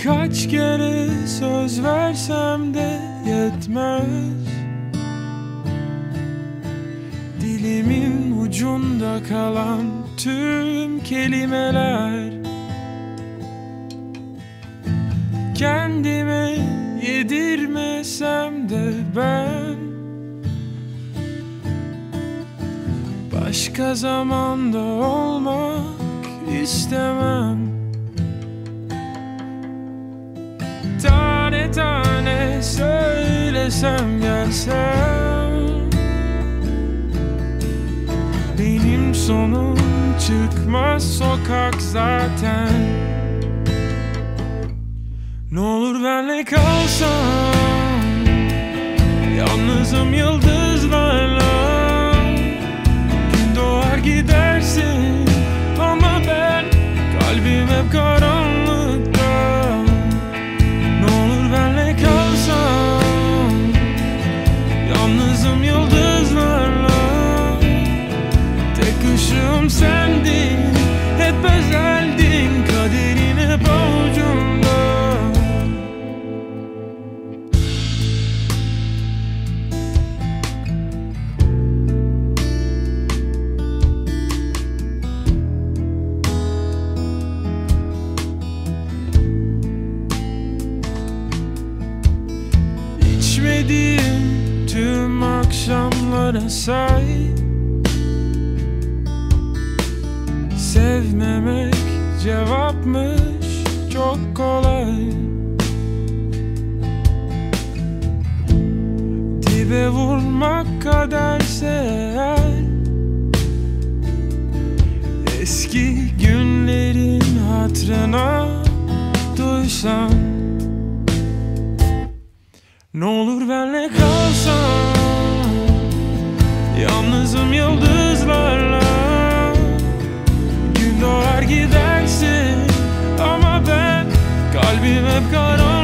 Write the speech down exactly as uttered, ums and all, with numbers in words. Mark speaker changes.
Speaker 1: Kaç kere söz versem de yetmez. Dilimin ucunda kalan tüm kelimeler kendime yedirmesem de ben başka zamanda olmak istemem. Tane tane söylesem gelsem benim sonum çıkmaz sokak zaten. Ne olur benle kalsan, yalnızım yıldızlarla. Gün doğar gidersin ama ben kalbim hep karanlıkta. Ne olur benle kalsan, yalnızım yıldızlarla. Tek ışığım sendin, hep özeldin, kaderin hep avucumda. İçmediğim tüm akşamlara say. Sevmemek cevapmış, çok kolay. Dibe vurmak kaderse eğer, eski günlerin hatırına duysan. Ne olur benle kalsan, yalnızım yıldızlarla. Gün doğar gidersin ama ben kalbim hep karanlık.